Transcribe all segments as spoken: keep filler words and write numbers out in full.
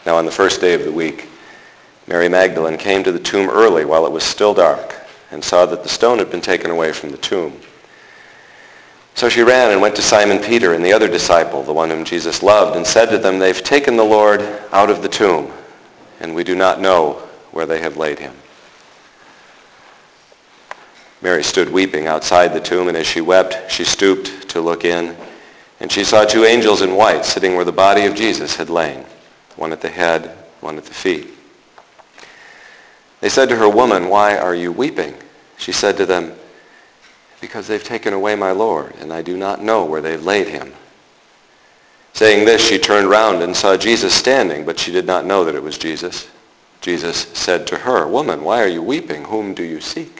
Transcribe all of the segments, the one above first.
Now on the first day of the week, Mary Magdalene came to the tomb early while it was still dark and saw that the stone had been taken away from the tomb. So she ran and went to Simon Peter and the other disciple, the one whom Jesus loved, and said to them, "They've taken the Lord out of the tomb, and we do not know where they have laid him." Mary stood weeping outside the tomb, and as she wept, she stooped to look in, and she saw two angels in white sitting where the body of Jesus had lain, one at the head, one at the feet. They said to her, "Woman, why are you weeping?" She said to them, "Because they've taken away my Lord, and I do not know where they've laid him." Saying this, she turned round and saw Jesus standing, but she did not know that it was Jesus. Jesus said to her, "Woman, why are you weeping? Whom do you seek?"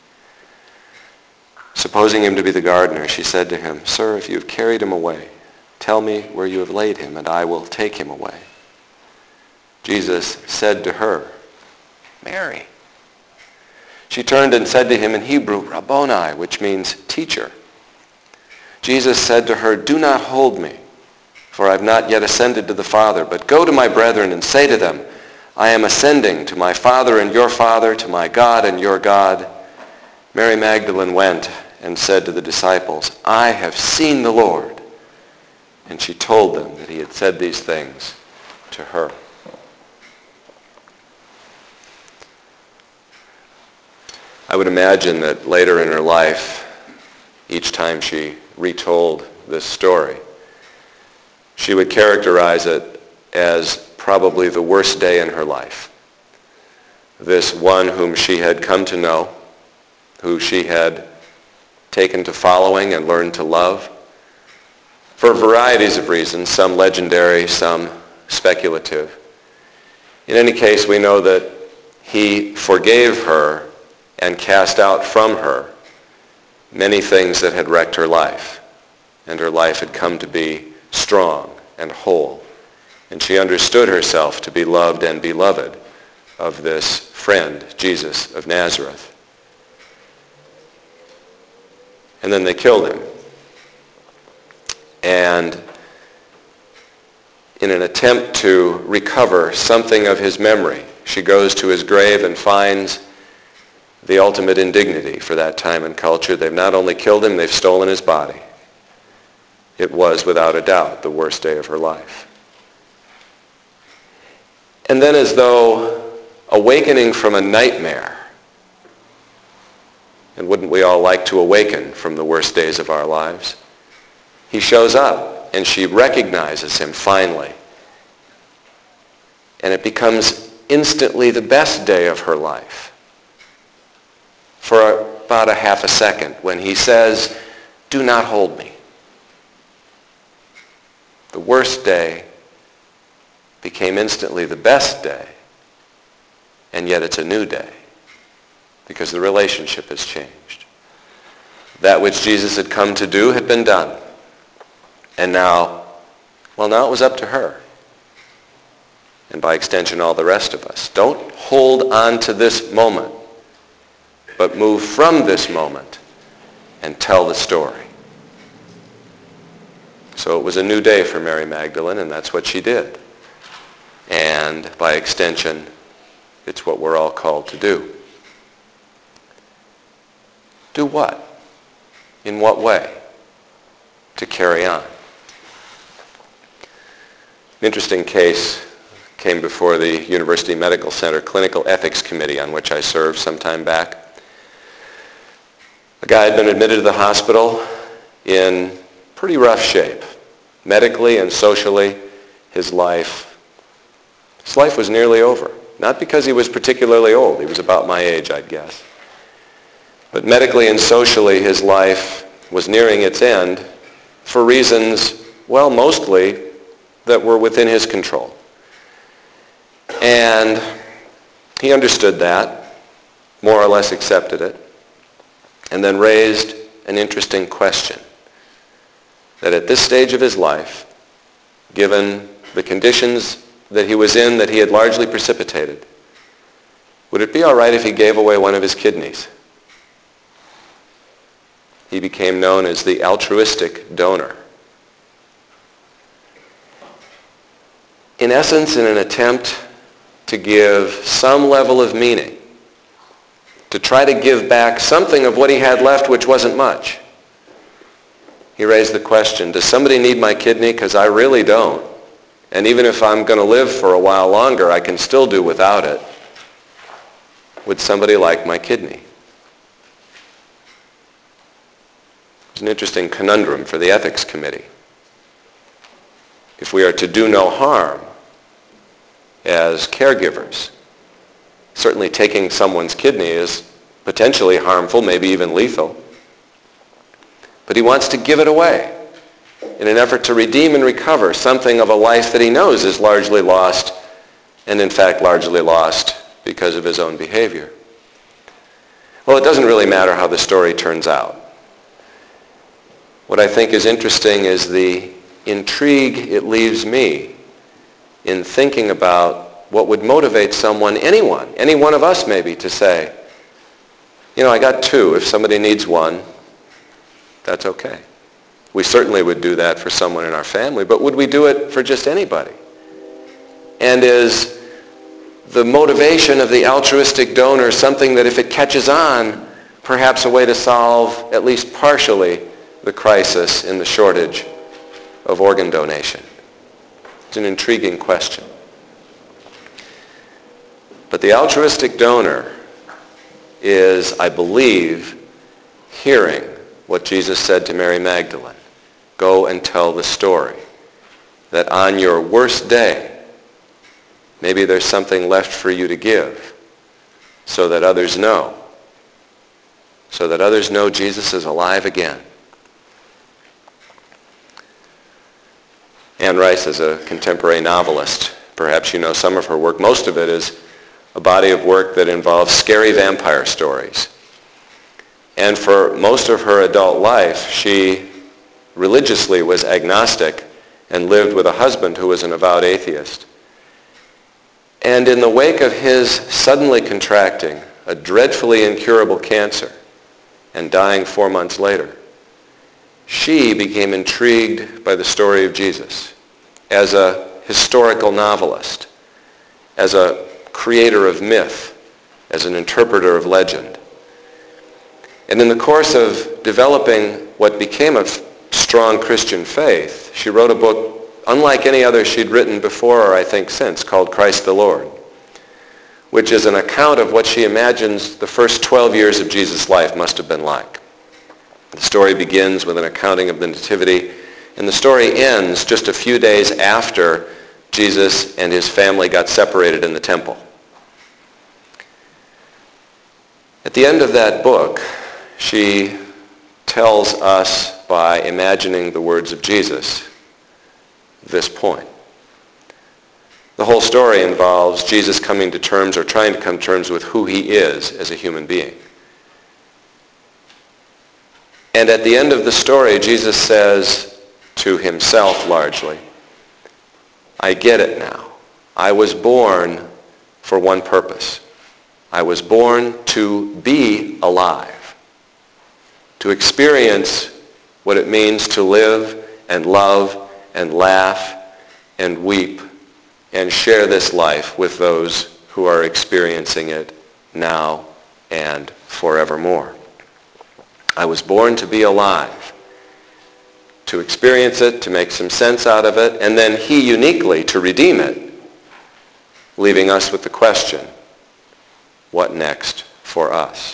Supposing him to be the gardener, she said to him, "Sir, if you have carried him away, tell me where you have laid him, and I will take him away." Jesus said to her, "Mary." She turned and said to him in Hebrew, "Rabboni," which means teacher. Jesus said to her, "Do not hold me, for I have not yet ascended to the Father, but go to my brethren and say to them, I am ascending to my Father and your Father, to my God and your God." Mary Magdalene went and said to the disciples, "I have seen the Lord." And she told them that he had said these things to her. I would imagine that later in her life, each time she retold this story, she would characterize it as probably the worst day in her life. This one whom she had come to know, who she had taken to following and learned to love, for varieties of reasons, some legendary, some speculative. In any case, we know that he forgave her and cast out from her many things that had wrecked her life, and her life had come to be strong and whole, and she understood herself to be loved and beloved of this friend, Jesus of Nazareth. And then they killed him. And in an attempt to recover something of his memory, she goes to his grave and finds the ultimate indignity for that time and culture. They've not only killed him, they've stolen his body. It was, without a doubt, the worst day of her life. And then, as though awakening from a nightmare, and wouldn't we all like to awaken from the worst days of our lives, he shows up and she recognizes him finally. And it becomes instantly the best day of her life. For about a half a second, when he says, "Do not hold me." The worst day became instantly the best day, and yet it's a new day, because the relationship has changed. That which Jesus had come to do had been done. And now, well, now it was up to her. And by extension, all the rest of us. Don't hold on to this moment, but move from this moment and tell the story. So it was a new day for Mary Magdalene, and that's what she did. And by extension, it's what we're all called to do. Do what? In what way? To carry on. An interesting case came before the University Medical Center Clinical Ethics Committee, on which I served some time back. A guy had been admitted to the hospital in pretty rough shape. Medically and socially, his life, his life was nearly over. Not because he was particularly old. He was about my age, I'd guess. But medically and socially, his life was nearing its end for reasons, well, mostly that were within his control. And he understood that, more or less accepted it, and then raised an interesting question. That at this stage of his life, given the conditions that he was in, that he had largely precipitated, would it be all right if he gave away one of his kidneys? He became known as the altruistic donor. in essence, in an attempt to give some level of meaning, to try to give back something of what he had left, which wasn't much. He raised the question, does somebody need my kidney? Because I really don't. And even if I'm going to live for a while longer, I can still do without it. Would somebody like my kidney? It's an interesting conundrum for the ethics committee. If we are to do no harm as caregivers, certainly taking someone's kidney is potentially harmful, maybe even lethal. But he wants to give it away in an effort to redeem and recover something of a life that he knows is largely lost, and in fact largely lost because of his own behavior. Well, it doesn't really matter how the story turns out. What I think is interesting is the intrigue it leaves me in thinking about what would motivate someone, anyone, any one of us maybe, to say, you know, I got two. If somebody needs one, that's okay. We certainly would do that for someone in our family, but would we do it for just anybody? And is the motivation of the altruistic donor something that if it catches on, perhaps a way to solve, at least partially, the crisis in the shortage of organ donation? It's an intriguing question. But the altruistic donor is, I believe, hearing what Jesus said to Mary Magdalene. Go and tell the story that on your worst day, maybe there's something left for you to give so that others know, so that others know Jesus is alive again. Anne Rice is a contemporary novelist. Perhaps you know some of her work. Most of it is a body of work that involves scary vampire stories. And for most of her adult life, she religiously was agnostic and lived with a husband who was an avowed atheist. And in the wake of his suddenly contracting a dreadfully incurable cancer and dying four months later, she became intrigued by the story of Jesus as a historical novelist, as a creator of myth, as an interpreter of legend. And in the course of developing what became a strong Christian faith, she wrote a book unlike any other she'd written before or I think since, called Christ the Lord, which is an account of what she imagines the first twelve years of Jesus' life must have been like. The story begins with an accounting of the Nativity, and the story ends just a few days after Jesus and his family got separated in the temple. At the end of that book, she tells us, by imagining the words of Jesus, this point. The whole story involves Jesus coming to terms, or trying to come to terms with who he is as a human being. And at the end of the story, Jesus says to himself largely, I get it now. I was born for one purpose. I was born to be alive, to experience what it means to live and love and laugh and weep and share this life with those who are experiencing it now and forevermore. I was born to be alive, to experience it, to make some sense out of it, and then he uniquely to redeem it, leaving us with the question, what next for us?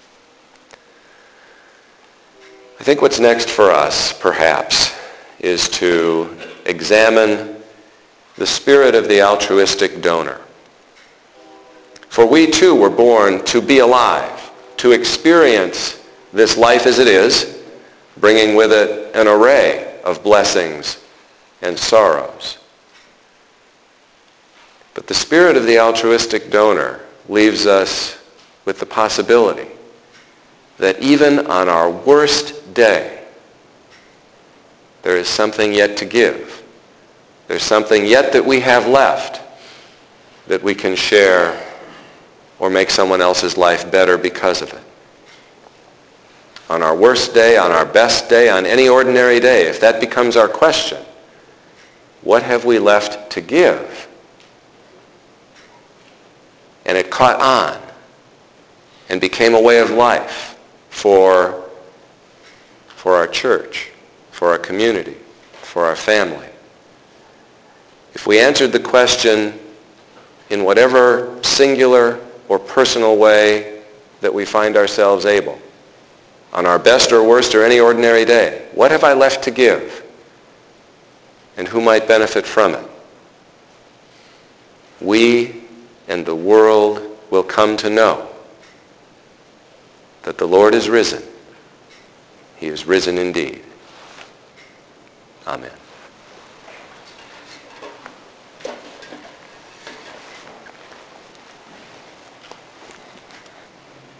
I think what's next for us, perhaps, is to examine the spirit of the altruistic donor. For we too were born to be alive, to experience this life as it is, bringing with it an array of blessings and sorrows. But the spirit of the altruistic donor leaves us with the possibility that even on our worst day, there is something yet to give. There's something yet that we have left that we can share or make someone else's life better because of it. On our worst day, on our best day, on any ordinary day, if that becomes our question, what have we left to give? And it caught on and became a way of life for, for our church, for our community, for our family. If we answered the question in whatever singular or personal way that we find ourselves able, on our best or worst or any ordinary day, what have I left to give? And who might benefit from it? We and the world will come to know that the Lord is risen. He is risen indeed. Amen.